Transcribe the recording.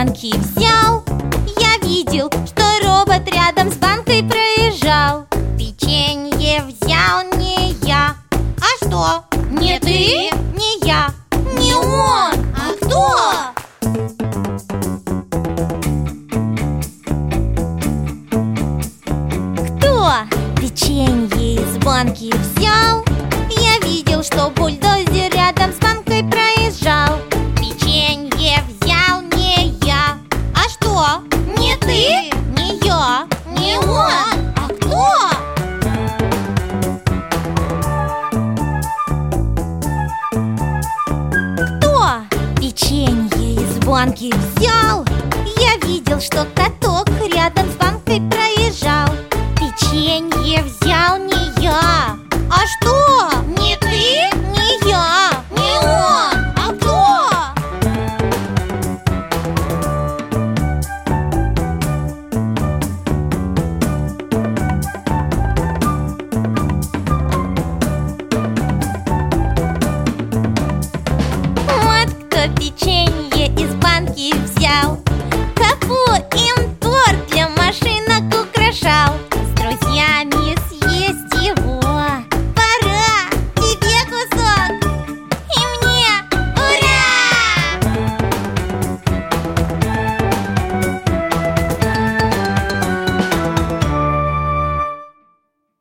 банки взял. Я видел, что робот рядом с банкой проезжал. Печенье взял не я. А что? Не ты? Не я. Не он. А кто? Кто печенье из банки взял? Я видел, что бульдозер рядом с банкой проезжал. Печенье взял не я. А что? Не ты? Не я. Не он. А кто? Кто печенье из банки